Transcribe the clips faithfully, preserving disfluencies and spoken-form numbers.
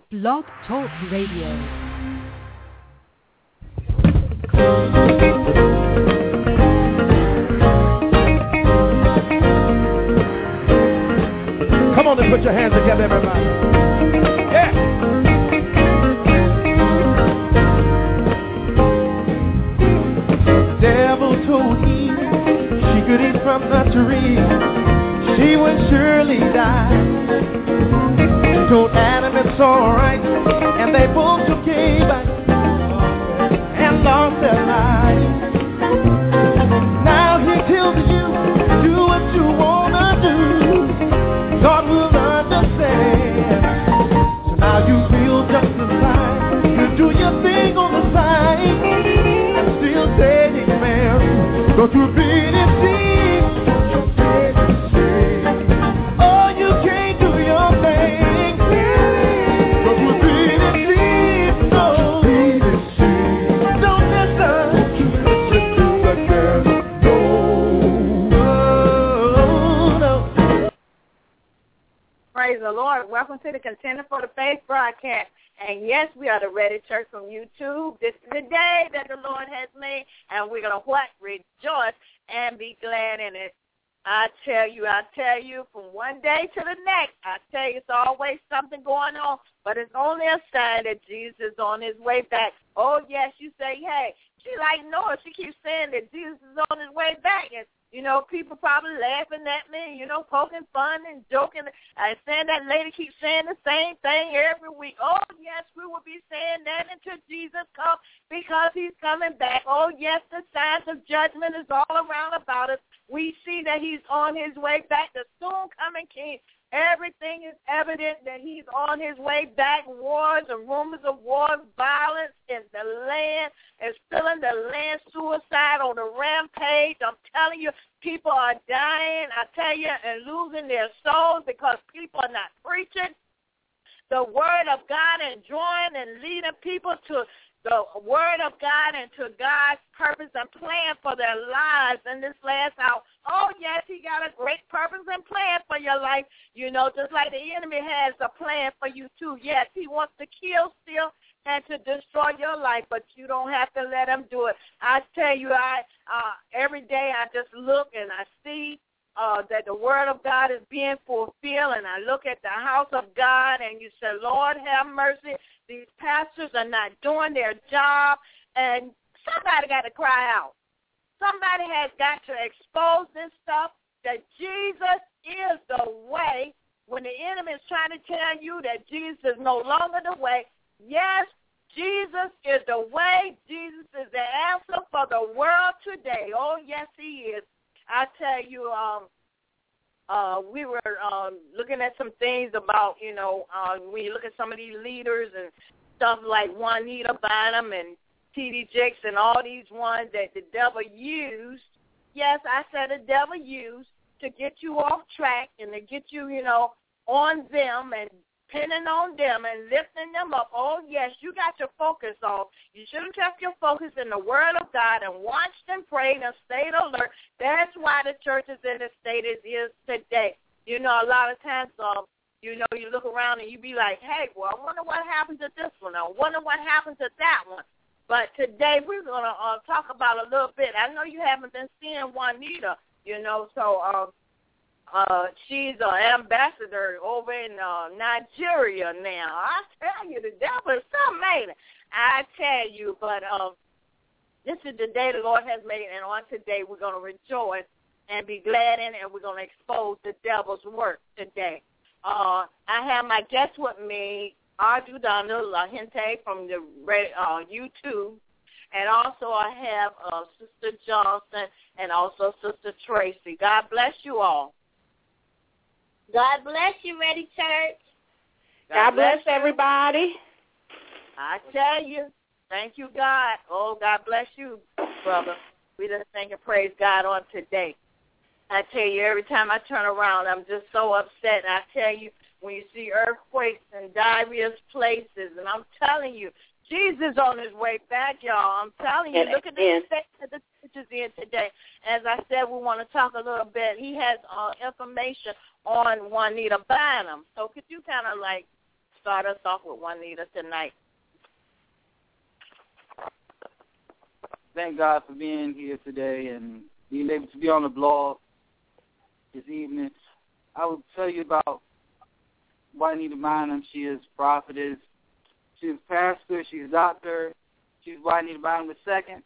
Blog Talk Radio. Come on and put your hands together, everybody. Yeah. Devil told Eve she could eat from the tree, she would surely die. He told Adam it's alright, and they both took a bite and lost their lives. Now he tells you, do what you wanna do, God will understand. So now you feel just as fine, you do your thing on the side, and still say amen. Don't you be deceived. Praise the Lord. Welcome to the Contender for the Faith broadcast. And yes, we are the Ready Church from YouTube. This is the day that the Lord has made, and we're going to what? Rejoice and be glad in it. I tell you, I tell you, from one day to the next, I tell you, it's always something going on, but it's only a sign that Jesus is on his way back. Oh, yes, you say, hey, she like Noah. She keeps saying that Jesus is on his way back, and you know, people probably laughing at me, you know, poking fun and joking and saying that lady keeps saying the same thing every week. Oh, yes, we will be saying that until Jesus comes because he's coming back. Oh, yes, the signs of judgment is all around about us. We see that he's on his way back, the soon-coming king. Everything is evident that he's on his way back. Wars and rumors of wars, violence in the land is filling the land, suicide on the rampage. I'm telling you, people are dying, I tell you, and losing their souls because people are not preaching the word of God and drawing and leading people to the word of God and to God's purpose and plan for their lives in this last hour. Oh, yes, he got a great purpose and plan for your life, you know, just like the enemy has a plan for you too. Yes, he wants to kill, steal, and to destroy your life, but you don't have to let him do it. I tell you, I uh, every day I just look and I see Uh, that the word of God is being fulfilled, and I look at the house of God, and you say, Lord, have mercy. These pastors are not doing their job, and somebody got to cry out. Somebody has got to expose this stuff, that Jesus is the way. When the enemy is trying to tell you that Jesus is no longer the way, yes, Jesus is the way. Jesus is the answer for the world today. Oh, yes, he is. I tell you, um, uh, we were um, looking at some things about, you know, uh, when you look at some of these leaders and stuff like Juanita Bynum and T D Jakes and all these ones that the devil used. Yes, I said the devil used to get you off track and to get you, you know, on them and pinning on them and lifting them up. Oh, yes, you got your focus on. You should have kept your focus in the word of God and watched and prayed and stayed alert. That's why the church is in the state it is today. You know, a lot of times, um, you know, you look around and you be like, hey, well, I wonder what happened to this one. I wonder what happened to that one. But today we're going to uh, talk about a little bit. I know you haven't been seeing Juanita, you know, so um, Uh, she's an ambassador over in uh, Nigeria now. I tell you, the devil is something, ain't it? I tell you, but um, this is the day the Lord has made, and on today we're going to rejoice and be glad in it, and we're going to expose the devil's work today. Uh, I have my guest with me, Arju Donald Lahente from the uh, YouTube, and also I have uh, Sister Johnson and also Sister Tracy. God bless you all. God bless you, Ready Church. God, God bless, bless everybody. I tell you, thank you, God. Oh, God bless you, brother. We just thank and praise God on today. I tell you, every time I turn around, I'm just so upset. And I tell you, when you see earthquakes in various places, and I'm telling you, Jesus on his way back, y'all. I'm telling you, and, look at the state that the church is in today. As I said, we want to talk a little bit. He has uh, information on Juanita Bynum. So could you kind of like start us off with Juanita tonight. Thank God for being here today and being able to be on the blog this evening. I will tell you about Juanita Bynum. She is prophetess. She's pastor. She's a doctor. She's Juanita Bynum the second.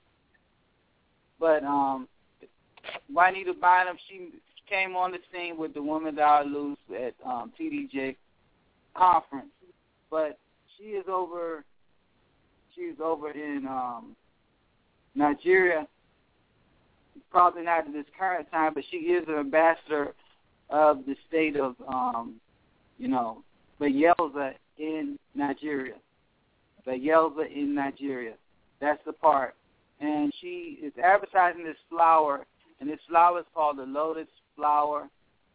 But um, Juanita Bynum, she came on the scene with the Women That Are Loose at um, T D J conference. But she is over. She's over in um, Nigeria. Probably not at this current time, but she is an ambassador of the state of, um, you know, Bayelsa in Nigeria. Bayelsa in Nigeria. That's the part. And she is advertising this flower, and this flower is called the lotus flower.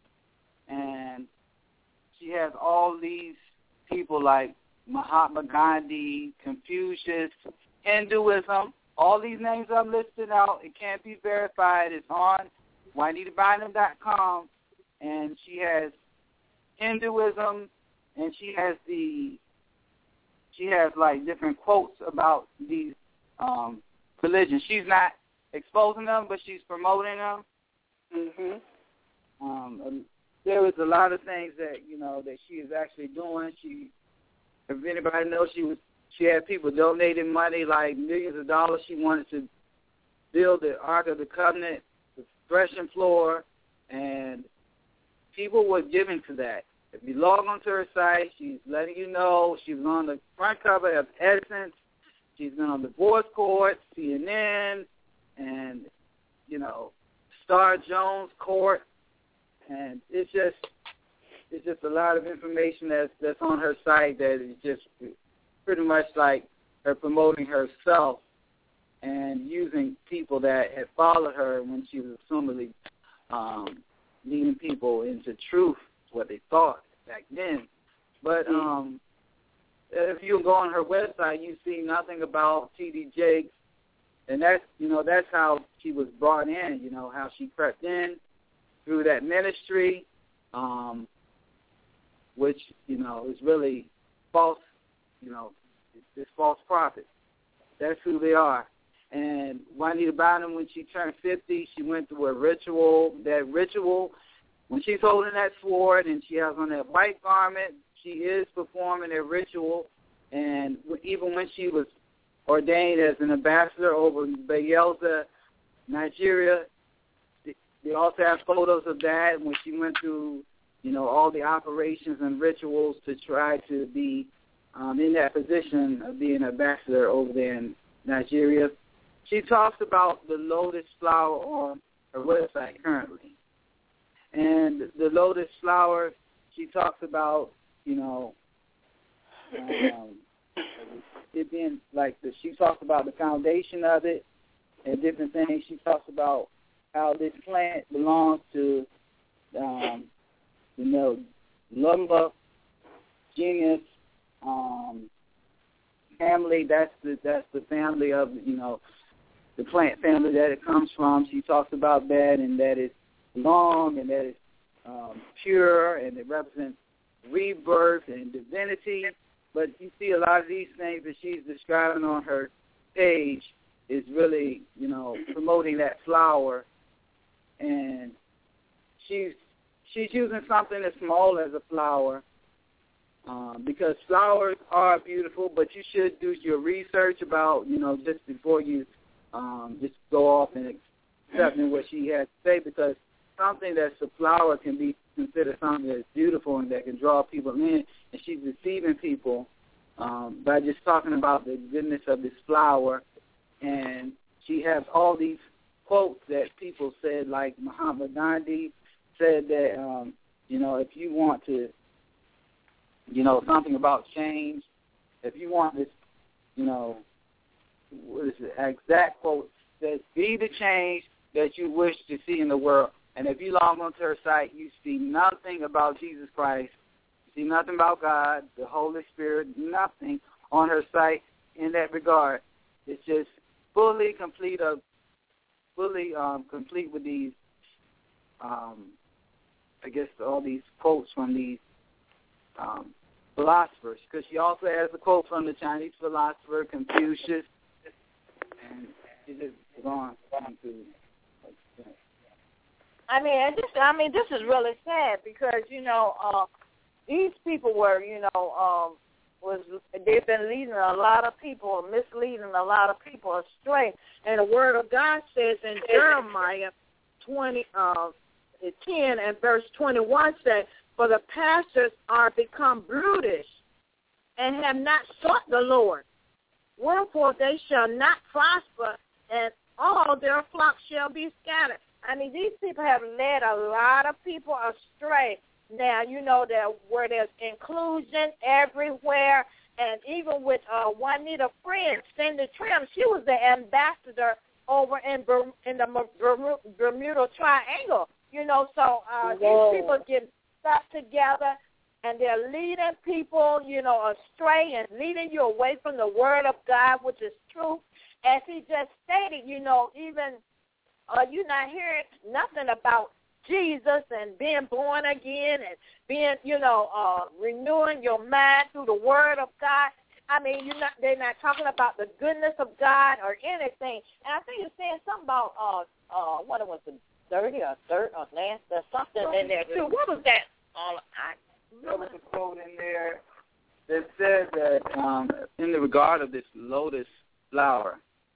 And she has all these people like Mahatma Gandhi, Confucius, Hinduism. All these names I'm listing out, it can't be verified. It's on Juanita Bynum dot com, and she has Hinduism, and she has the she has like different quotes about these um, religions. She's not exposing them, but she's promoting them. Mhm. Um, there was a lot of things that you know that she is actually doing. She, if anybody knows, she was. She had people donating money, like millions of dollars. She wanted to build the Ark of the Covenant, the threshing floor, and people were giving to that. If you log onto her site, she's letting you know. She was on the front cover of Essence. She's been on the Divorce Court, C N N, and, you know, Star Jones Court. And it's just it's just a lot of information that's, that's on her site that is just pretty much like her promoting herself and using people that had followed her when she was assumedly um, leading people into truth, what they thought back then. But um, if you go on her website, you see nothing about T D Jakes, and that's you know that's how she was brought in. You know how she crept in through that ministry, um, which you know is really false. You know, it's false prophets. That's who they are. And Juanita Bynum, when she turned fifty, she went through a ritual. That ritual, when she's holding that sword and she has on that white garment, she is performing a ritual. And even when she was ordained as an ambassador over Bayelsa, Nigeria, they also have photos of that when she went through, you know, all the operations and rituals to try to be Um, in that position of being an ambassador over there in Nigeria. She talks about the lotus flower on her website currently. And the lotus flower, she talks about, you know, um, it being like, the, she talks about the foundation of it and different things. She talks about how this plant belongs to, um, you know, lumber, genius, Um, family, that's the that's the family of, you know, the plant family that it comes from. She talks about that and that it's long and that it's um, pure and it represents rebirth and divinity. But you see a lot of these things that she's describing on her page is really, you know, promoting that flower. And she's she's using something as small as a flower. Um, because flowers are beautiful, but you should do your research about, you know, just before you um, just go off and accepting what she has to say, because something that's a flower can be considered something that's beautiful and that can draw people in, and she's deceiving people um, by just talking about the goodness of this flower. And she has all these quotes that people said, like Mahatma Gandhi said that, um, you know, if you want to, you know, something about change. If you want this, you know, what is the exact quote? Says, be the change that you wish to see in the world. And if you log onto her site, you see nothing about Jesus Christ. You see nothing about God, the Holy Spirit, nothing on her site in that regard. It's just fully complete of, fully um, complete with these, um, I guess, all these quotes from these Um, philosophers, because she also has a quote from the Chinese philosopher Confucius, and she just gone on to. I mean, and this, I mean, this is really sad because you know uh, these people were, you know, um, was they've been leading a lot of people, misleading a lot of people astray, and the Word of God says in Jeremiah twenty, uh, ten and verse twenty-one says, "For the pastors are become brutish, and have not sought the Lord. Wherefore they shall not prosper, and all their flocks shall be scattered." I mean, these people have led a lot of people astray. Now, you know that where there's inclusion everywhere, and even with uh, Juanita Friend, Cindy Trim, she was the ambassador over in Ber- in the Bermuda Triangle. You know, so uh, these people get stuff together, and they're leading people, you know, astray and leading you away from the Word of God, which is true. As he just stated, you know, even uh, you're not hearing nothing about Jesus and being born again and being, you know, uh, renewing your mind through the Word of God. I mean, you're not, they're not talking about the goodness of God or anything. And I think you're saying something about, uh, uh, what was it, dirty or dirt or nasty or something in there, too. What was that? All I, there was a quote in there that said that um, in the regard of this lotus flower,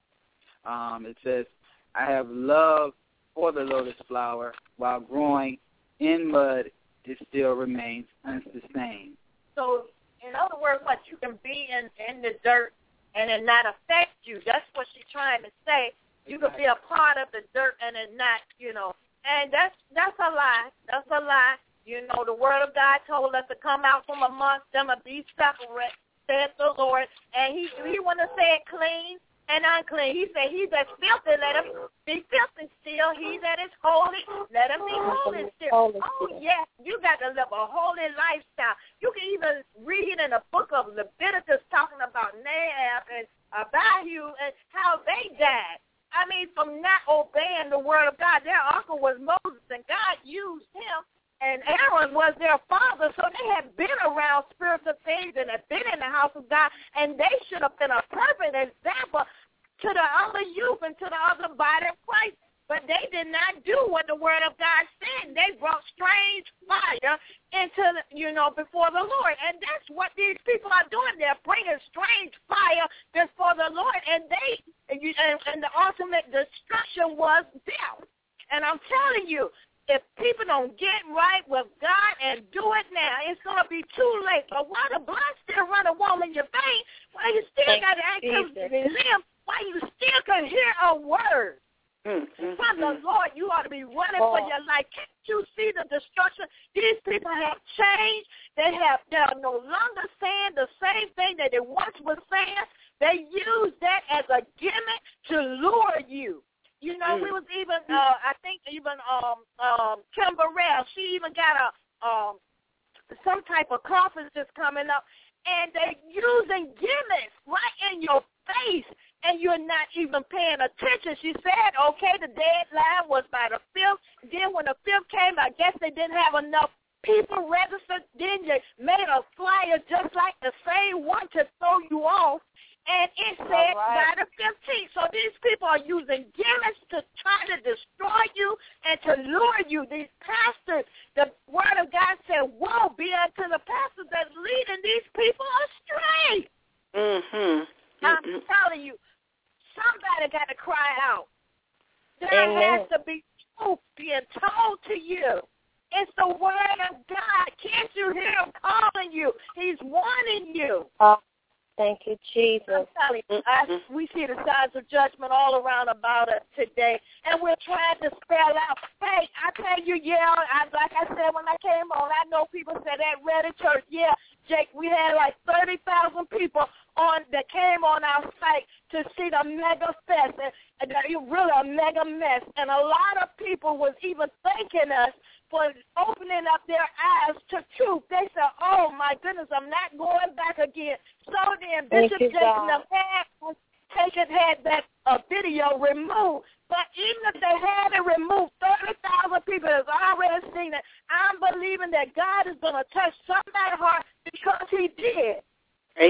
um, it says, "I have love for the lotus flower, while growing in mud, it still remains unsustained." So, in other words, what you can be in, in the dirt and it not affect you. That's what she's trying to say. You could be a part of the dirt and it not, you know. And that's that's a lie. That's a lie. You know, the Word of God told us to come out from amongst them and be separate, said the Lord. And he he want to say it clean and unclean. He said, "He that's filthy, let him be filthy still. He that is holy, let him be holy still." Oh, yes, you got to live a holy lifestyle. You can even read in the book of Leviticus talking about Nadab and Abihu and how they died. I mean, from not obeying the Word of God. Their uncle was Moses, and God used him, and Aaron was their father, so they had been around spiritual things and had been in the house of God, and they should have been a perfect example to the other youth and to the other body of Christ. But they did not do what the Word of God said. They brought strange fire into, the, you know, before the Lord. And that's what these people are doing. They're bringing strange fire before the Lord. And they, and, and the ultimate destruction was death. And I'm telling you, if people don't get right with God and do it now, it's going to be too late. But while the blood still running warm in your veins, while you still got to actively live, while you still can hear a word Mm-hmm. from the Lord, you ought to be running oh. for your life. Can't you see the destruction? These people have changed. They have they are no longer saying the same thing that they once were saying. They use that as a gimmick to lure you. You know, mm. we was even, uh, I think even um, um, Kim Burrell, she even got a um, some type of conference that's coming up, and they're using gimmicks right in your face, and you're not even paying attention. She said, okay, the deadline was by the fifth. Then when the fifth came, I guess they didn't have enough people registered. Then they made a flyer just like the same one to throw you off. And it said right. by the fifteenth. So these people are using gimmicks to try to destroy you and to lure you. These pastors, the Word of God said, woe be unto the pastors that's leading these people astray. Mm-hmm. I'm mm-hmm. telling you, somebody got to cry out. There Amen. has to be truth being told to you. It's the Word of God. Can't you hear him calling you? He's warning you. Uh, Thank you, Jesus. I'm telling you, I, we see the signs of judgment all around about us today, and we're trying to spell out. Hey, I tell you, yeah, I, like I said when I came on, I know people said at Ready Church, yeah, Jake, we had like thirty thousand people on that came on our site to see the mega fest, and, and it really a mega mess, and a lot of people was even thanking us for opening up their eyes to truth. They said, oh, my goodness, I'm not going back again. So then Bishop Jason Taken had that uh, video removed. But even if they had it removed, thirty thousand people has already seen it. I'm believing that God is going to touch somebody's heart because he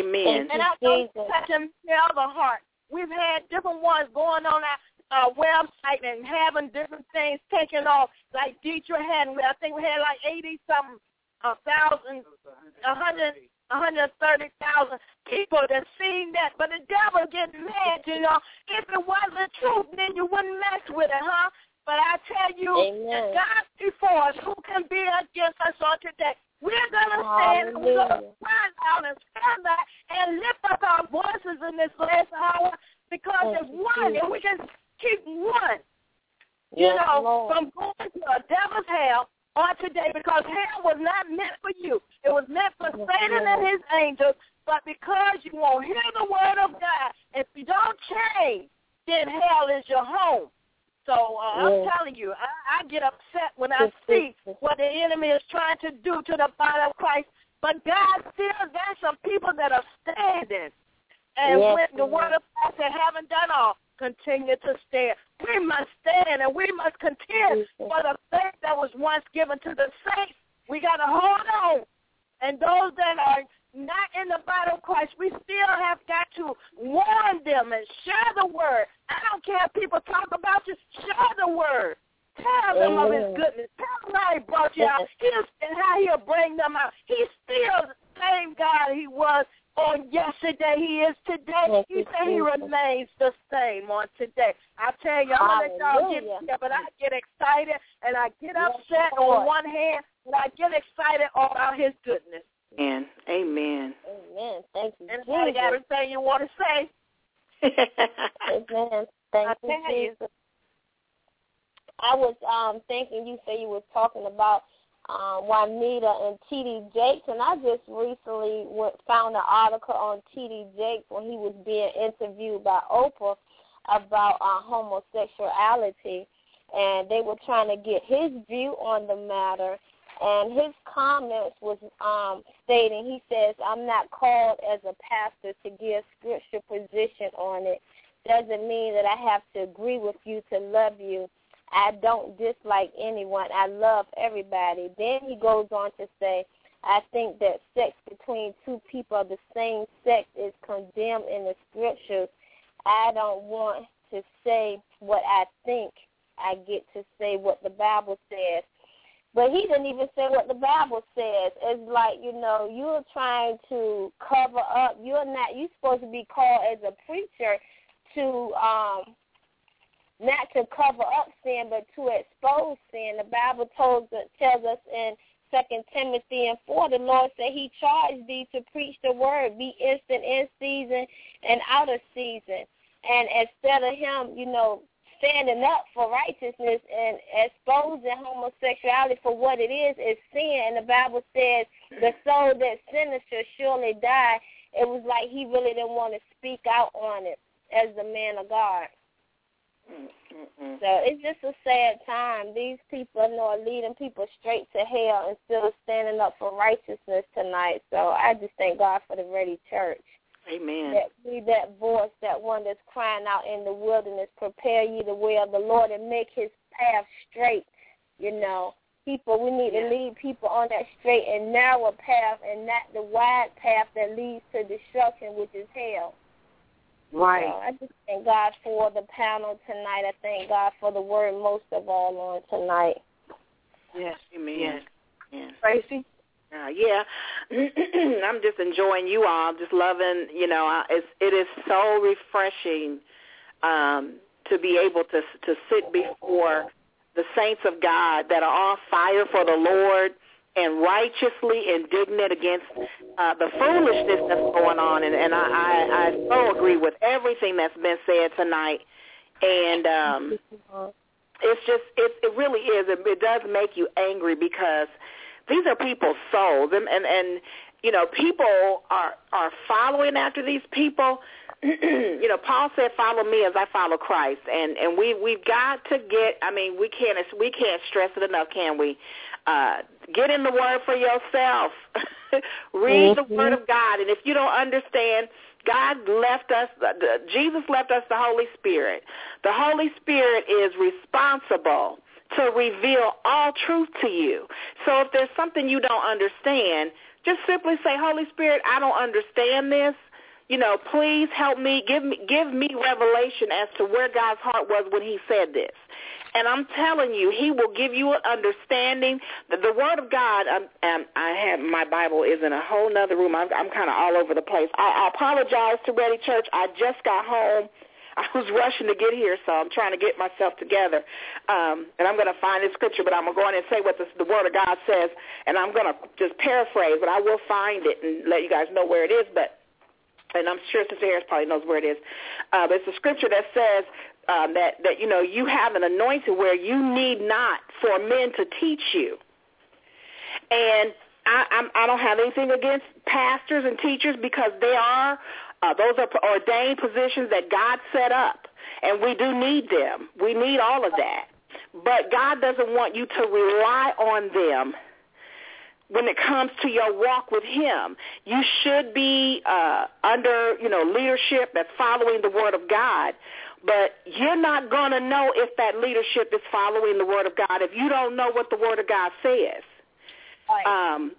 Amen. And I want to touch them the other heart. We've had different ones going on our uh, website and having different things taken off. Like Deidre had, I think we had like eighty something a thousand, a hundred, a hundred thirty thousand people that seen that. But the devil gets mad, you know. If it wasn't truth, then you wouldn't mess with it, huh? But I tell you, Amen. that God before us, who can be against us on today? We're going to stand and we're going to cry out and stand back and lift up our voices in this last hour because there's one, and we can keep one, you yes, know, Lord. from going to a devil's hell on today because hell was not meant for you. It was meant for yes, Satan Lord. and his angels, but because you won't hear the word of God, if you don't change, then hell is your home. So uh, I'm yes. telling you, I, I get upset when I see what the enemy is trying to do to the body of Christ. But God still got some people that are standing. And yes, when the word of God said, haven't done all, continue to stand. We must stand and we must contend for the faith that was once given to the saints. We got to hold on. And those that are not in the body of Christ, we still have got to warn them and share the word. I don't care if people talk about you, share the word. Tell them Amen. of his goodness. Tell them how he brought you out He's, and how he'll bring them out. He's still the same God he was on yesterday. He is today. He said he remains the same on today. I tell you, I'm going to let y'all get here, but I get excited and I get upset on one hand, and I get excited about his goodness. Amen. Amen. Amen. Thank you, Anybody Jesus. got anything you want to say? Amen. Thank I you, tell you. Jesus. I was um, thinking you said you were talking about um, Juanita and T D Jakes, and I just recently went, found an article on T D Jakes when he was being interviewed by Oprah about uh, homosexuality, and they were trying to get his view on the matter. And his comments was um, stating, he says, I'm not called as a pastor to give scripture position on it. Doesn't mean that I have to agree with you to love you. I don't dislike anyone. I love everybody. Then he goes on to say, I think that sex between two people of the same sex is condemned in the scriptures. I don't want to say what I think. I get to say what the Bible says. But he didn't even say what the Bible says. It's like, you know, you're trying to cover up. You're not, you're supposed to be called as a preacher to um, not to cover up sin, but to expose sin. The Bible tells, tells us in Second Timothy and four, the Lord said he charged thee to preach the word, be instant in season and out of season. And instead of him, you know, standing up for righteousness and exposing homosexuality for what it is, is sin. And the Bible says the soul that sinneth shall surely die. It was like he really didn't want to speak out on it as the man of God. Mm-mm. So it's just a sad time. These people, you know, are leading people straight to hell instead of standing up for righteousness tonight. So I just thank God for the Ready Church. Amen. That be that voice, that one that's crying out in the wilderness, prepare ye the way of the Lord and make his path straight. You know, people, we need yeah. to lead people on that straight and narrow path and not the wide path that leads to destruction, which is hell. Right. So I just thank God for the panel tonight. I thank God for the word most of all on tonight. Yes. Amen. Yes. Yes. Tracy? Uh, yeah, I'm just enjoying you all, just loving, you know, uh, it's, it is so refreshing um, to be able to to sit before the saints of God that are on fire for the Lord and righteously indignant against uh, the foolishness that's going on. And, and I, I, I so agree with everything that's been said tonight. And um, it's just, it, it really is, it, it does make you angry because these are people's souls, and, and, and you know, people are, are following after these people. You know, Paul said, follow me as I follow Christ, and, and we, we've got to get, I mean, we can't, we can't stress it enough, can we? Uh, get in the Word for yourself. Read mm-hmm. the Word of God, and if you don't understand, God left us, Jesus left us the Holy Spirit. The Holy Spirit is responsible to reveal all truth to you. So if there's something you don't understand, Just simply say, Holy Spirit, I don't understand this. You know, please help me. Give me give me revelation as to where God's heart was when he said this. And I'm telling you, he will give you an understanding. The, the Word of God, um, um, I have my Bible is in a whole nother room. I'm, I'm kind of all over the place. I, I apologize to Ready Church. I just got home. I was rushing to get here, so I'm trying to get myself together. Um, and I'm going to find this scripture, but I'm going to go in and say what the, the Word of God says, and I'm going to just paraphrase, but I will find it and let you guys know where it is. But and I'm sure Sister Harris probably knows where it is. Uh, but it's a scripture that says um, that, that, you know, you have an anointing where you need not for men to teach you. And I, I'm, I don't have anything against pastors and teachers because they are, uh, those are ordained positions that God set up, and we do need them. We need all of that. But God doesn't want you to rely on them when it comes to your walk with him. You should be uh, under, you know, leadership that's following the Word of God, but you're not going to know if that leadership is following the Word of God if you don't know what the Word of God says. Right. Um,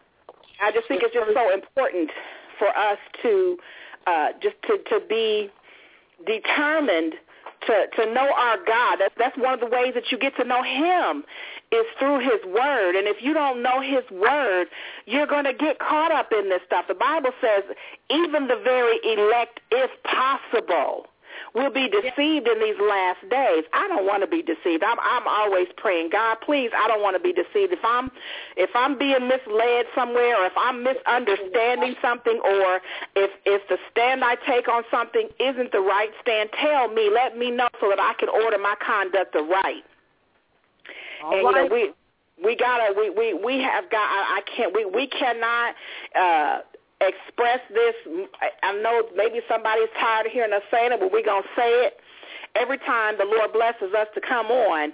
I just think it's just so important for us to uh, just to, to be determined to, to know our God. That's, that's one of the ways that you get to know him is through his word. And if you don't know his word, you're going to get caught up in this stuff. The Bible says even the very elect, if possible, will be deceived in these last days. I don't want to be deceived. I'm, I'm always praying, God, please, I don't want to be deceived. If I'm if I'm being misled somewhere, or if I'm misunderstanding something, or if if the stand I take on something isn't the right stand, tell me, let me know so that I can order my conduct right. All and right. you know, we we gotta we we we have got I, I can't we we cannot uh express this. I know maybe somebody's tired of hearing us saying it, but we're going to say it every time the Lord blesses us to come on.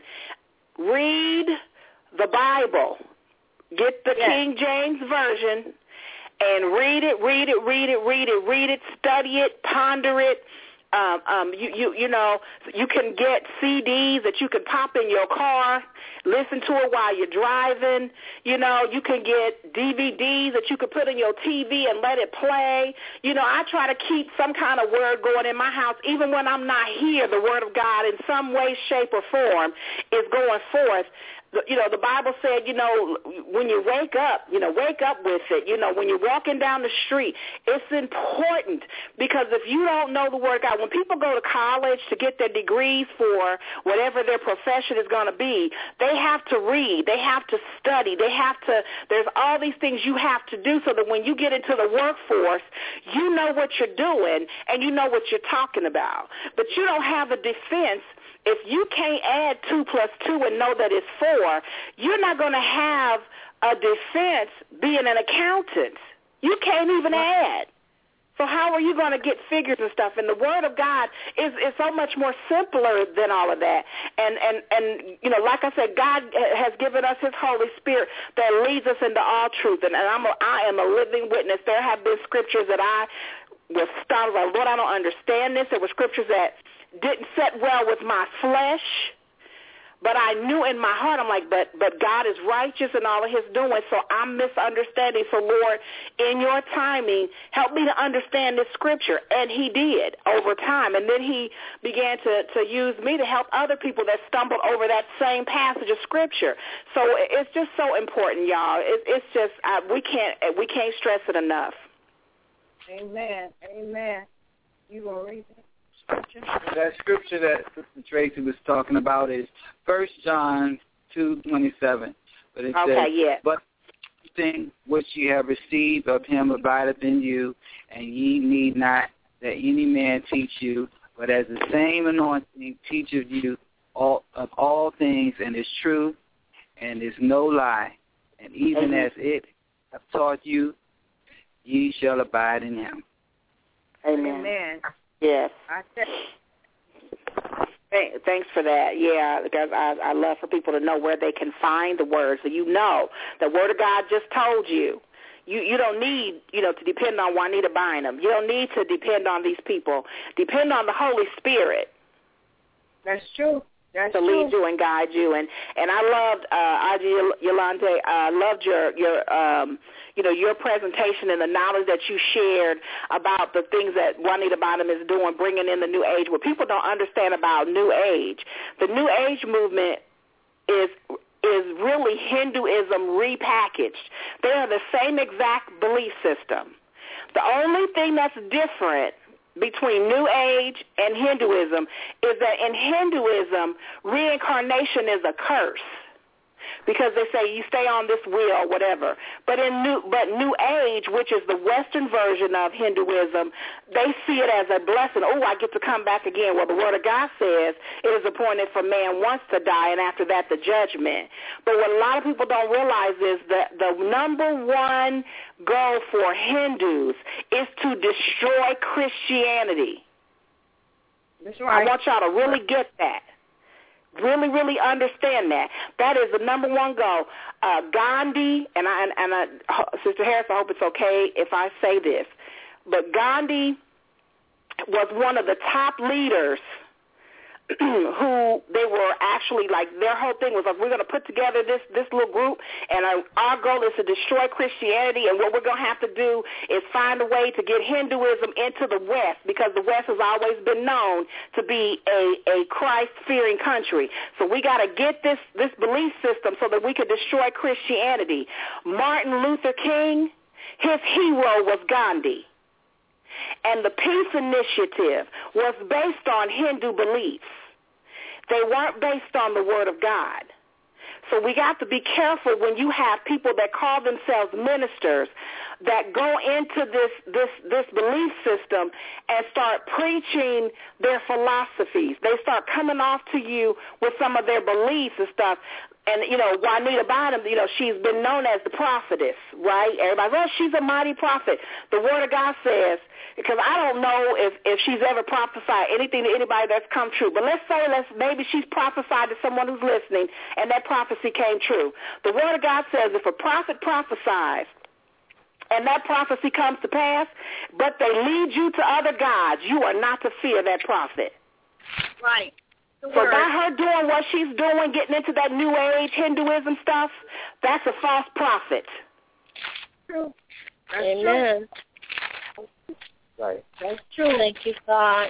Read the Bible. Get the yes. King James Version and read it, read it, read it, read it, read it, study it, ponder it. Um, um, you, you, you know, you can get C Ds that you can pop in your car, listen to it while you're driving. You know, you can get D V Ds that you can put in your T V and let it play. You know, I try to keep some kind of word going in my house. Even when I'm not here, the word of God in some way, shape, or form is going forth. You know, the Bible said, you know, when you wake up, you know, wake up with it. You know, when you're walking down the street, it's important because if you don't know the Word of God, when people go to college to get their degrees for whatever their profession is going to be, they have to read. They have to study. They have to, there's all these things you have to do so that when you get into the workforce, you know what you're doing and you know what you're talking about. But you don't have a defense. If you can't add two plus two and know that it's four, you're not going to have a defense being an accountant. You can't even add. So how are you going to get figures and stuff? And the Word of God is, is so much more simpler than all of that. And, and, and, you know, like I said, God has given us his Holy Spirit that leads us into all truth. And, and I'm a, I am a living witness. There have been scriptures that I was stunned like, Lord, I don't understand this. There were scriptures that didn't set well with my flesh, but I knew in my heart, I'm like, but but God is righteous in all of his doing, so I'm misunderstanding. So, Lord, in your timing, help me to understand this scripture. And he did over time. And then he began to, to use me to help other people that stumbled over that same passage of scripture. So it's just so important, y'all. It, it's just, uh, we can't we can't stress it enough. Amen. Amen. You going to read that? That scripture that Sister Tracy was talking about is First John two twenty-seven. But it okay, says, yeah. But thing which ye have received of him abideth in you, and ye need not that any man teach you, but as the same anointing teacheth you all of all things, and is true, and is no lie. And even mm-hmm. as it hath taught you, ye shall abide in him. Amen. Amen. Yes. I said. Thanks for that. Yeah, because I, I love for people to know where they can find the word, so you know the Word of God just told you. You you don't need, you know, to depend on Juanita Bynum. You don't need to depend on these people. Depend on the Holy Spirit. That's true. That's to true. lead you and guide you. And and I loved uh, Aja Yolande. I loved your your um, you know your presentation and the knowledge that you shared about the things that Juanita Bynum is doing, bringing in the New Age. What people don't understand about New Age, the New Age movement is is really Hinduism repackaged. They are the same exact belief system. The only thing that's different between New Age and Hinduism is that in Hinduism, reincarnation is a curse because they say you stay on this wheel, whatever. But in New, but New Age, which is the Western version of Hinduism, they see it as a blessing. Oh, I get to come back again. Well, the Word of God says it is appointed for man once to die, and after that, the judgment. But what a lot of people don't realize is that the number one goal for Hindus is to destroy Christianity. That's right. I want y'all to really get that. Really, really understand that. That is the number one goal. Uh, Gandhi, and, I, and, and I, Sister Harris, I hope it's okay if I say this, but Gandhi was one of the top leaders who they were actually like their whole thing was like, we're going to put together this this little group, and our, our goal is to destroy Christianity, and what we're going to have to do is find a way to get Hinduism into the West, because the West has always been known to be a, a Christ-fearing country. So we got to get this, this belief system so that we can destroy Christianity. Martin Luther King, his hero was Gandhi. And the Peace Initiative was based on Hindu beliefs. They weren't based on the Word of God. So we got to be careful when you have people that call themselves ministers that go into this, this, this belief system and start preaching their philosophies. They start coming off to you with some of their beliefs and stuff. And, you know, Juanita Bynum, you know, she's been known as the prophetess, right? Everybody, well, she's a mighty prophet. The Word of God says, because I don't know if, if she's ever prophesied anything to anybody that's come true. But let's say let's, maybe she's prophesied to someone who's listening, and that prophecy came true. The Word of God says if a prophet prophesies, and that prophecy comes to pass, but they lead you to other gods, you are not to fear that prophet. Right. So by her doing what she's doing, getting into that New Age Hinduism stuff, that's a false prophet. True. That's Amen. True. Right. That's true. Thank you, God.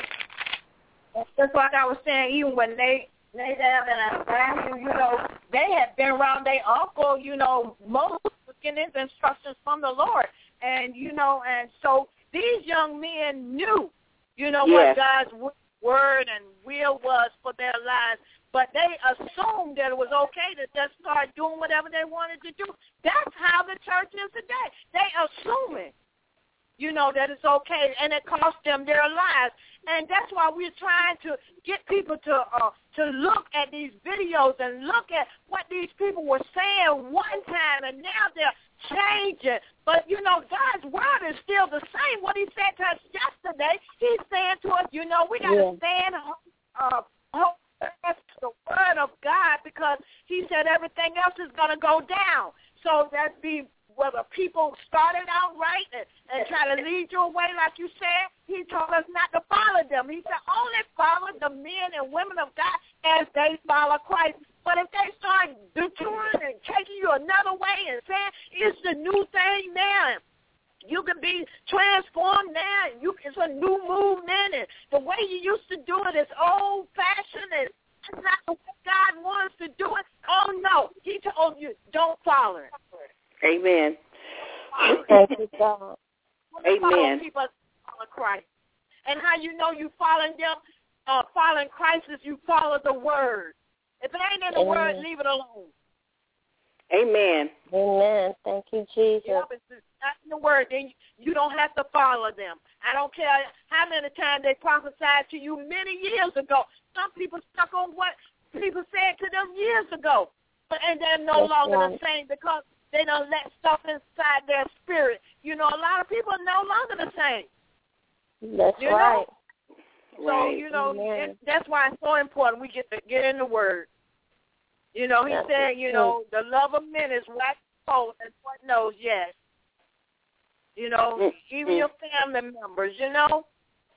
That's like I was saying, even when they they have and I you know, they had been around their uncle, you know, Moses getting his instructions from the Lord. And, you know, and so these young men knew, you know, yes. what God's word and will was for their lives. But they assumed that it was okay to just start doing whatever they wanted to do. That's how the church is today. They assuming, you know, that it's okay, and it cost them their lives. And that's why we're trying to get people to uh, to look at these videos and look at what these people were saying one time, and now they're changing. But, you know, God's word is still the same. What he said to us yesterday, he's saying to us, you know, we got to yeah. stand uh, hold fast to the word of God, because he said everything else is going to go down. So that'd be whether people started out right and, and try to lead you away, like you said, he told us not to follow them. He said only follow the men and women of God as they follow Christ. But if they start detouring and taking you another way and saying it's the new thing now, you can be transformed now, you, it's a new movement, and the way you used to do it is old-fashioned, and it's not the way God wants to do it. Oh, no. He told you, don't follow it. Amen. Thank you, God. Amen. People follow Christ. And how you know you following them, uh, following Christ is you follow the word. If it ain't in the Amen. word, leave it alone. Amen. Amen. Thank you, Jesus. Yep, if it's not in the word, then you don't have to follow them. I don't care how many times they prophesied to you many years ago. Some people stuck on what people said to them years ago. But and they're no That's longer right. the same because they don't let stuff inside their spirit. You know, a lot of people are no longer the same. That's you right. Know? So, you know, Amen. it, that's why it's so important we get to get in the word. You know, he That's said, you true. know, the love of men is wax cold and what knows, yes. You know, mm-hmm. even your family members, you know.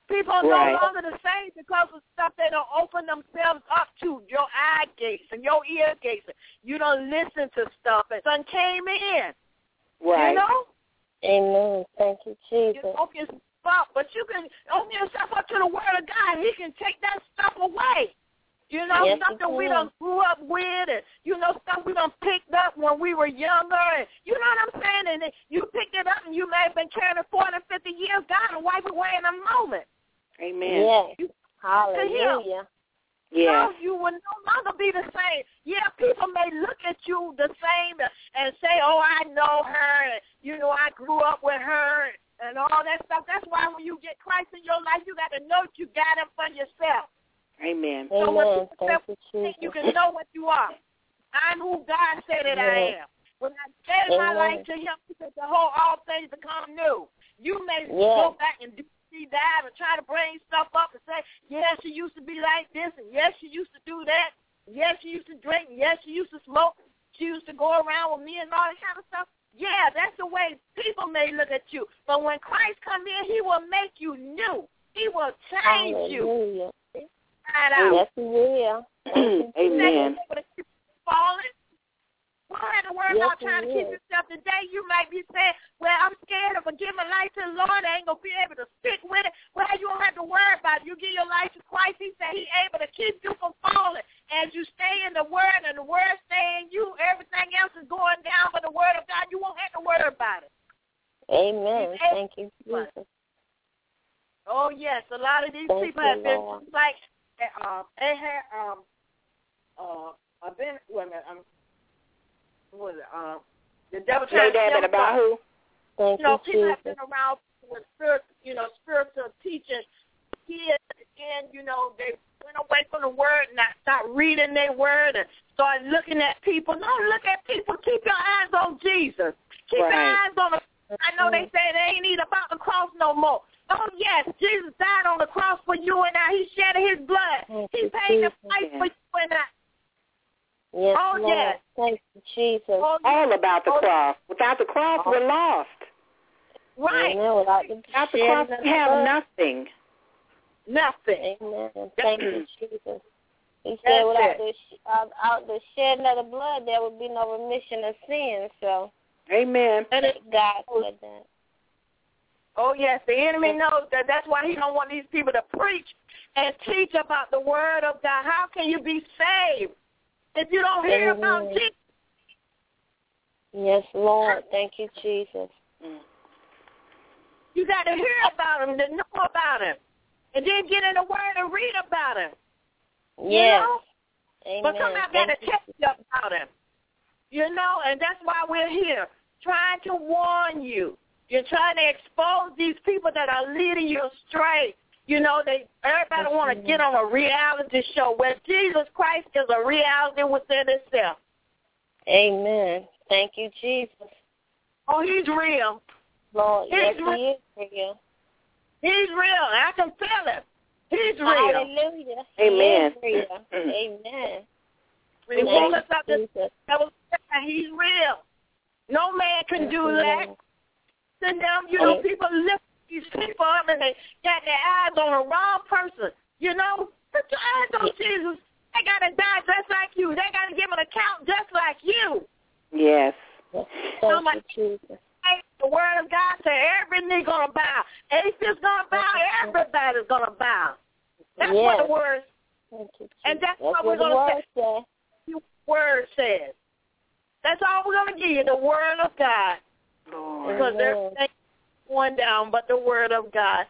People are Right. no longer the same because of stuff they don't open themselves up to, your eye gates and your ear gates. You don't listen to stuff. And sun came in. Right. You know? Amen. Thank you, Jesus. You open yourself up, but you can open yourself up to the Word of God. He can take that stuff away. You know, Yes, stuff that he we can. done grew up with, and, you know, stuff we done picked up when we were younger, and you know what I'm saying? And you picked it up, and you may have been carrying it forty, fifty years. God will wipe it away in a moment. Amen. Yes. You, Hallelujah. You Yes. know, you will no longer be the same. Yeah, people may look at you the same and say, oh, I know her, and, you know, I grew up with her, and all that stuff. That's why when you get Christ in your life, you got to know you got him for yourself. Amen. So when Amen. people Thank say, you, Jesus. you can know what you are. I'm who God said that I am. When I gave my Amen. life to him, he said, behold, all things become new. You may Yes. go back and do dive and try to bring stuff up and say, yes, she used to be like this, and yes, she used to do that, yes, she used to drink, and yes, she used to smoke, she used to go around with me and all that kind of stuff. Yeah, that's the way people may look at you. But when Christ comes in, he will make you new. He will change you. Hallelujah. Right out. Yes, he will. Amen. Able to keep falling. We don't have to worry Yes, about trying to he keep is. yourself today. You might be saying, well, I'm scared of giving my life to the Lord. I ain't going to be able to stick with it. Well, you don't have to worry about it. You give your life to Christ. He said he's able to keep you from falling. As you stay in the Word and the Word stay in you, everything else is going down but the Word of God. You won't have to worry about it. Amen. He's Thank you, Jesus. Oh, yes. A lot of these Thank people you, have been Lord. like, uh, they had, um, uh, I've been, wait a minute, um, what was it, um, the devil Say trying to that tell about who? Thank You know, you, people have Jesus. been around with spirit, you know, spiritual teaching kids, and, you know, they went away from the Word and started reading their Word and started looking at people. Don't look at people. Keep your eyes on Jesus. Keep Right. your eyes on the I know they say they ain't even about the cross no more. Oh, yes, Jesus died on the cross for you and I. He shed his blood. Thank He you, paid the Jesus. price for you and I. Yes, Oh, Lord. yes. Thank you, Jesus. Oh, All about the oh, cross. Without the cross, we're lost. Right. Amen. Without the Without the shedding cross, of we the have blood. nothing. Nothing. Amen. Thank you, Jesus. He That's said without it. the, sh- uh, out the shedding of the blood, there would be no remission of sin. So, Amen. And it, God said that. oh, yes, the enemy knows that. That's why he don't want these people to preach and teach about the Word of God. How can you be saved if you don't hear Amen. about Jesus? Yes, Lord. Thank you, Jesus. You got to hear about him, to know about him, and then get in the Word and read about him. You Yes. know? Amen. But somebody got to Thank you. tell you about him. You know, and that's why we're here, trying to warn you. You're trying to expose these people that are leading you astray. You know, they everybody want to get on a reality show where Jesus Christ is a reality within itself. Amen. Thank you, Jesus. Oh, he's real. Lord, He's yes, real. he is real. He's real. I can feel it. He's real. Hallelujah. He Amen. is real. Amen. When he Thank woke you, us up, this, Jesus. that was, he's real. No man can do that. Send them, you know, people lift these people up and they got their eyes on the wrong person. You know, put your eyes on Jesus. They got to die just like you. They got to give an account just like you. Yes. Thank So my- you, Jesus. The Word of God said every knee going to bow. Atheists going to bow. Everybody's going to bow. That's Yes. what the Word Thank you, Jesus. And that's That's what what we're the gonna word says. the Word says. That's all we're going to give you, the Word of God. Lord. Because Amen. everything's going down but the Word of God.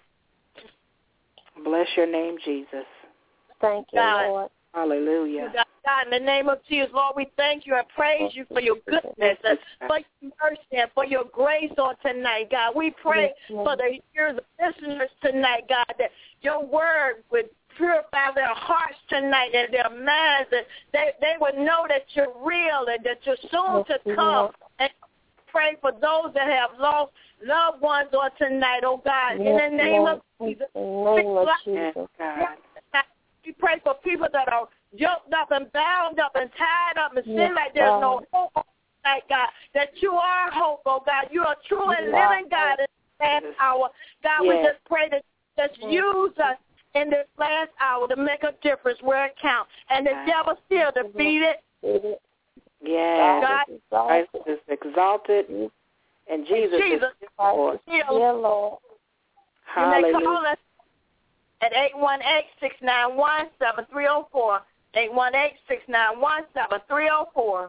Bless your name, Jesus. Thank you, God. Lord. Hallelujah. God, God, in the name of Jesus, Lord, we thank you and praise you for your goodness and for your mercy and for your grace on tonight, God. We pray Yes, for the ears of listeners tonight, God, that your word would purify their hearts tonight and their minds, and they, they would know that you're real and that you're soon Yes, to come. Lord. And pray for those that have lost loved ones on tonight, oh God. Yes, in the name Lord. of Jesus. In the name of Yes, Jesus. God. We pray for people that are yoked up and bound up and tied up and Yes, seem like there's no God. hope, tonight, God, that you are hope, oh God. You are true and Yes. living God in that hour. God, we Yes. just pray that Just use us in this last hour to make a difference where it counts. And the devil still defeated. Yes. God Christ is exalted. And Jesus, Jesus is Lord. Dear Lord. Hallelujah. You may call us at eight one eight, six nine one, seven three zero four. eight one eight, six nine one, seven three zero four.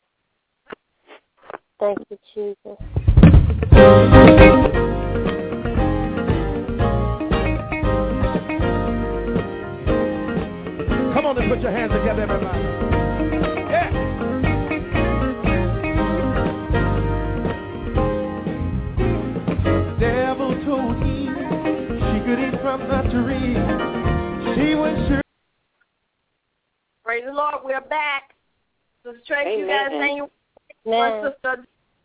Thank you, Jesus. Come on and put your hands together, everybody. Yeah. Devil told Eve she could eat from the tree. She was sure. Praise the Lord, we're back. Sister Tracy, you got anything you want, Sister?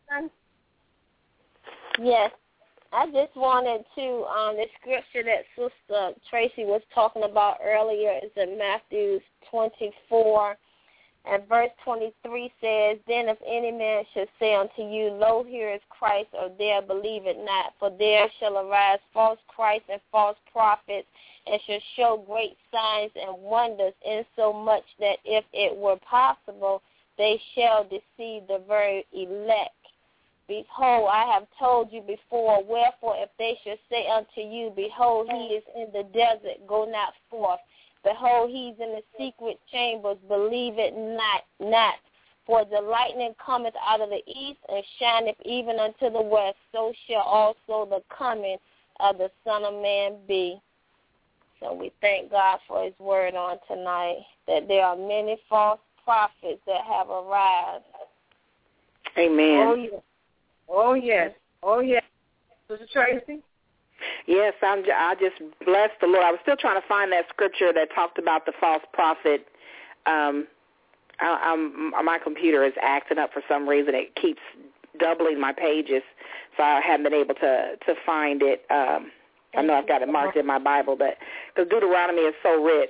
Yes. I just wanted to, um, the scripture that Sister Tracy was talking about earlier is in Matthew twenty-four, and verse twenty-three says, Then if any man should say unto you, Lo, here is Christ, or there, believe it not, for there shall arise false Christs and false prophets, and shall show great signs and wonders, insomuch that if it were possible, they shall deceive the very elect. Behold, I have told you before, wherefore if they should say unto you, Behold, he is in the desert, go not forth. Behold, he is in the secret chambers, believe it not, not. For the lightning cometh out of the east, and shineth even unto the west, so shall also the coming of the Son of Man be. So we thank God for his word on tonight, that there are many false prophets that have arisen. Amen. Oh, yes. Oh, yes. Oh, yes. Sister Tracy? Yes, I'm, I just bless the Lord. I was still trying to find that scripture that talked about the false prophet. Um, I, I'm, my computer is acting up for some reason. It keeps doubling my pages, so I haven't been able to, to find it. Um, I know I've got it marked in my Bible, but because Deuteronomy is so rich,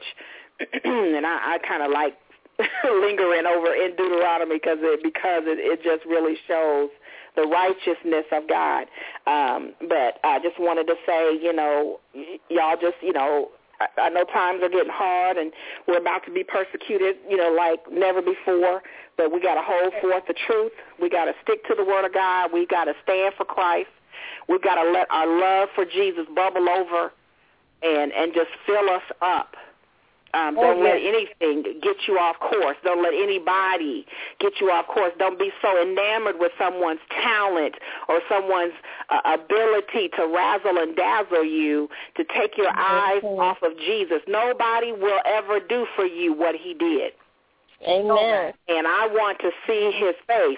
and I, I kind of like lingering over in Deuteronomy because it, because it, it just really shows the righteousness of God. Um, but I just wanted to say, you know, y- y'all just, you know, I, I know times are getting hard and we're about to be persecuted, you know, like never before, but we got to hold forth the truth. We got to stick to the word of God. We got to stand for Christ. We got to let our love for Jesus bubble over and, and just fill us up. Um, don't oh, yes. let anything get you off course. Don't let anybody get you off course. Don't be so enamored with someone's talent or someone's uh, ability to razzle and dazzle you to take your eyes off of Jesus. Nobody will ever do for you what he did. Amen. And I want to see his face.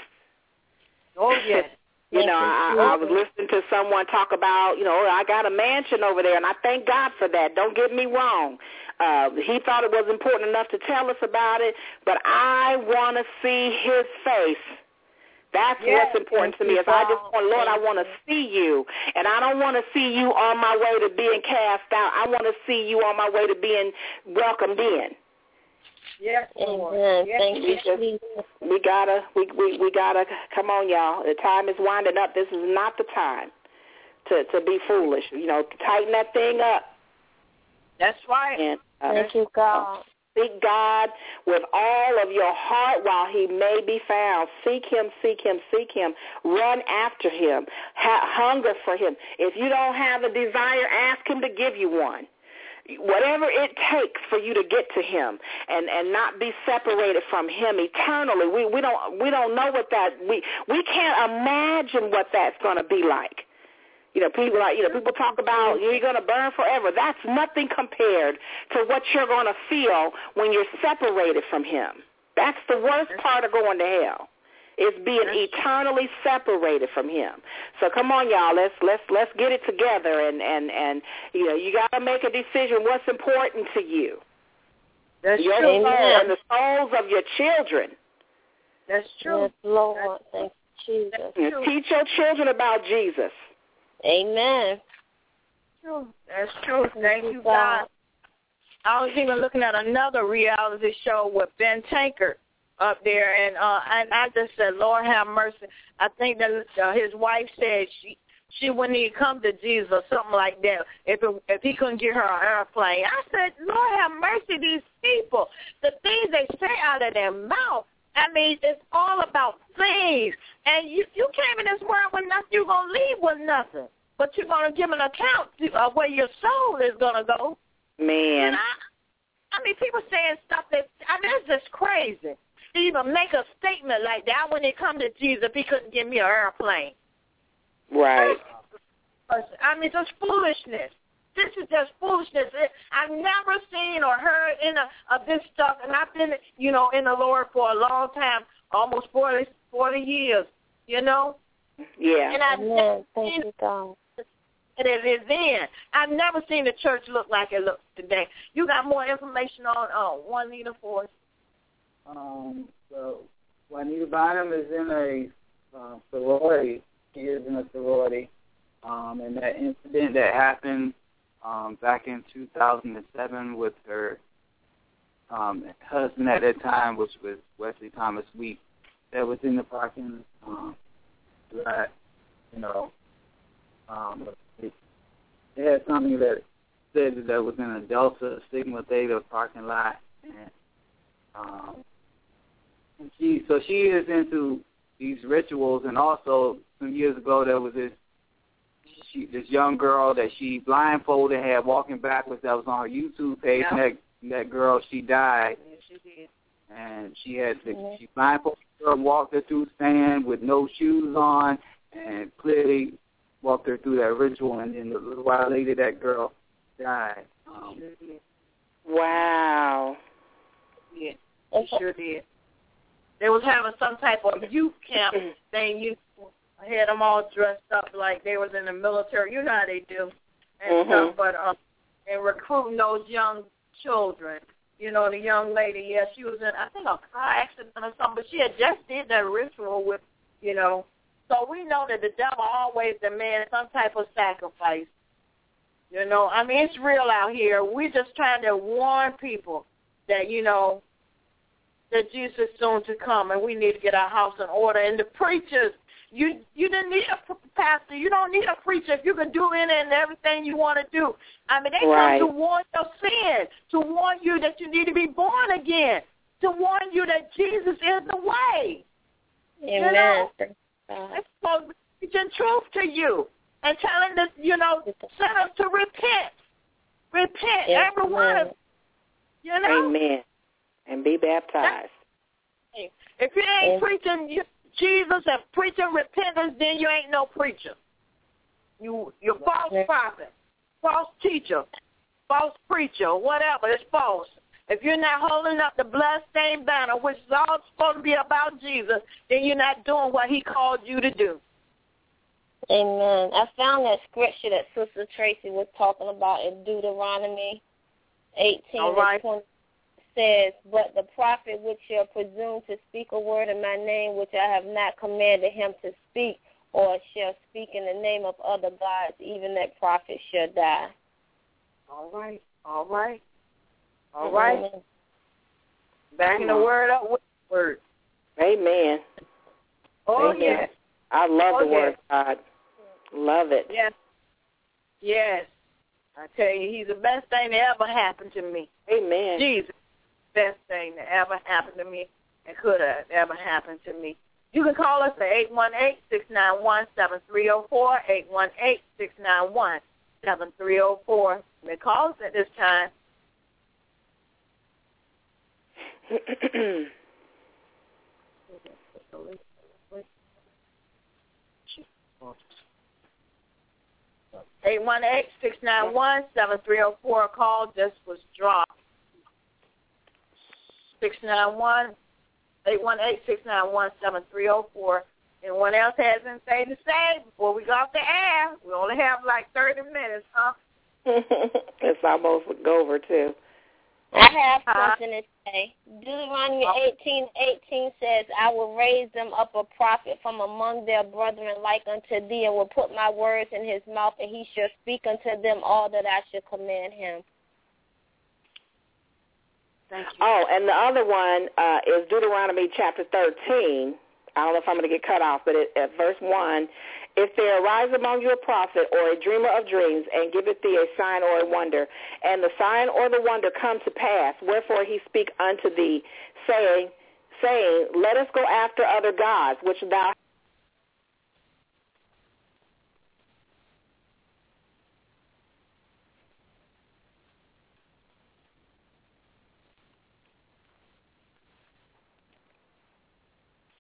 Oh, yes. You know, I, I was listening to someone talk about, you know, I got a mansion over there, and I thank God for that. Don't get me wrong. Uh, he thought it was important enough to tell us about it, but I want to see his face. That's yes, what's important to me. Is I just want, Lord, I want to see you, and I don't want to see you on my way to being cast out. I want to see you on my way to being welcomed in. Yes, Lord. Amen. Yes, Thank we you, just, we gotta, we, we we gotta come on, y'all. The time is winding up. This is not the time to to be foolish. You know, tighten that thing up. That's right. And, uh, Thank you, God. Seek God with all of your heart while he may be found. Seek him, seek him, seek him. Run after him. Ha- hunger for him. If you don't have a desire, ask him to give you one. Whatever it takes for you to get to him and, and not be separated from him eternally. We we don't we don't know what that we we can't imagine what that's going to be like. You know, people like you know people talk about you're going to burn forever. That's nothing compared to what you're going to feel when you're separated from him. That's the worst part of going to hell. Is being eternally separated from him. So come on, y'all, let's let's let's get it together, and and and you know you got to make a decision. What's important to you? That's your true. soul and the souls of your children. That's true. Yes, Lord, thank you, Jesus. You know, teach your children about Jesus. Amen. True. That's true. Thank you, God. I was even looking at another reality show with Ben Tankard up there, and uh, and I just said, Lord have mercy. I think that uh, his wife said she she wouldn't even come to Jesus or something like that if it, if he couldn't get her an airplane. I said, Lord have mercy, these people. The things they say out of their mouth, I mean, it's all about things. And you, you came in this world with nothing, you're going to leave with nothing. But you're going to give an account of where your soul is going to go. Man. And I, I mean, people saying stuff that, I mean, it's just crazy. To even make a statement like that when it come to Jesus, he couldn't give me an airplane. Right. I mean, just foolishness. This is just foolishness. I've never seen or heard in a, of this stuff, and I've been, you know, in the Lord for a long time, almost forty, forty years, you know? Yeah. And I've Amen. never Thank seen you, God. it is in. I've never seen the church look like it looks today. You got more information on uh, Juanita for us? Um, so Juanita Bynum is in a uh, sorority. She is in a sorority. Um, and that incident that happened um, back in two thousand seven with her um, husband at that time, which was Wesley Thomas Wheat, that was in the parking um, lot, you know, um, it, it had something that said that there was in a Delta Sigma Theta parking lot. And, um, and she, so she is into these rituals, and also some years ago there was this she, this young girl that she blindfolded, had walking backwards, that was on her YouTube page. Yeah. And that, that girl, she died. Yes, she did. And she had to, Mm-hmm. she blindfolded her, walked her through sand with no shoes on, and clearly walked her through that ritual. And then a little while later, that girl died. Um, Wow. Yeah, she sure did. They was having some type of youth camp thing. You had them all dressed up like they was in the military. You know how they do and Mm-hmm. stuff. But um, and recruiting those young children. You know, the young lady. Yeah, she was in I think a car accident or something. But she had just did that ritual with, you know. So we know that the devil always demands some type of sacrifice. You know, I mean, it's real out here. We're just trying to warn people that, you know, that Jesus is soon to come, and we need to get our house in order. And the preachers, you you didn't need a pastor. You don't need a preacher if you can do any and everything you want to do. I mean, they Right. come to warn your sin, to warn you that you need to be born again, to warn you that Jesus is the way. Amen. You know? Thank God. It's supposed to be preaching truth to you and telling this, you know, sinners to repent. Repent, Yes, every one of amen. you know. Amen. And be baptized. If you ain't Yes. preaching you- Jesus and preaching repentance, then you ain't no preacher. You, you're false Yes. prophet, false teacher, false preacher, whatever. It's false. If you're not holding up the bloodstained banner, which is all supposed to be about Jesus, then you're not doing what he called you to do. Amen. I found that scripture that Sister Tracy was talking about in Deuteronomy eighteen All right. and twenty. Says, but the prophet which shall presume to speak a word in my name which I have not commanded him to speak, or shall speak in the name of other gods, even that prophet shall die. All right. All right. All right. Amen. Backing the word up with the word. Amen. Oh, Amen. yes. I love Oh, the word yes. of God. Love it. Yes. Yes. I tell you, he's the best thing that ever happened to me. Amen. Jesus, best thing that ever happened to me and could have ever happened to me. You can call us at eight one eight, six nine one, seven three zero four, eight one eight, six nine one, seven three zero four. They call us at this time. eight one eight, six nine one, seven three zero four. A call just was dropped. six nine one, eight one eight, six nine one, seven three zero four. Anyone else has anything to say before we go off the air? We only have like thirty minutes, huh? It's almost over, too. I have Huh? something to say. Deuteronomy eighteen eighteen says, I will raise them up a prophet from among their brethren like unto thee, and will put my words in his mouth, and he shall speak unto them all that I shall command him. Thank you. Oh, and the other one uh, is Deuteronomy chapter thirteen. I don't know if I'm going to get cut off, but it, at verse one, if there arise among you a prophet or a dreamer of dreams, and giveth thee a sign or a wonder, and the sign or the wonder come to pass, wherefore he speak unto thee, saying, saying, let us go after other gods, which thou